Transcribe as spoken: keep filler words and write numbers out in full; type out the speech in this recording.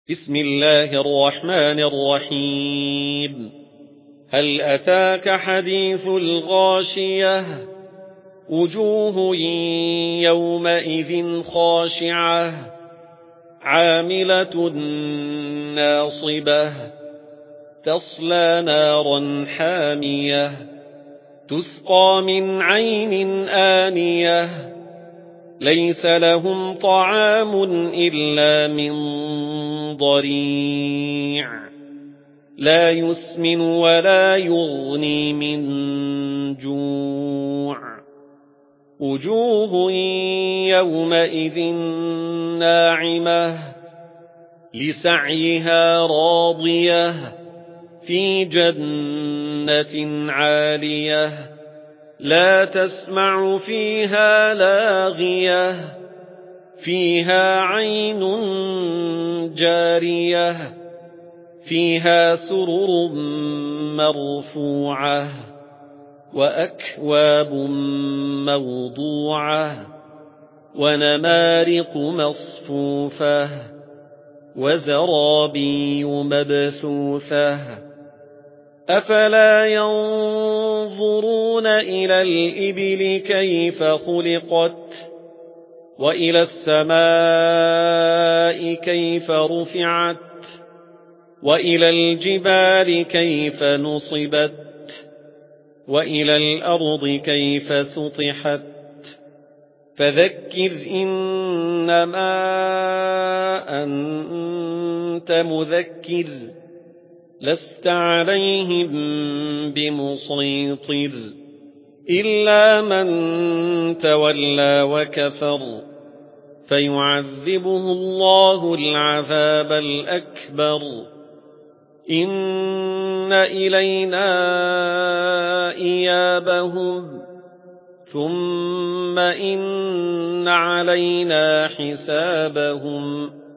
بسم الله الرحمن الرحيم. هل أتاك حديث الغاشية؟ وجوه يومئذ خاشعة عاملة ناصبة تصلى نارا حامية تسقى من عين آنية ليس لهم طعام إلا من ضريع لا يسمن ولا يغني من جوع وجوه يومئذ ناعمة لسعيها راضية في جنة عالية لا تسمع فيها لاغية فيها عين جارية فيها سرر مرفوعة وأكواب موضوعة ونمارق مصفوفة وزرابي مبثوثة أفلا ينظرون إلى الإبل كيف خلقت وإلى السماء كيف رفعت وإلى الجبال كيف نصبت وإلى الأرض كيف سطحت فذكر إنما أنت مذكر لست عليهم بمسيطر إلا من تولى وكفر فيعذبه الله العذاب الأكبر إن إلينا إيابهم ثم إن علينا حسابهم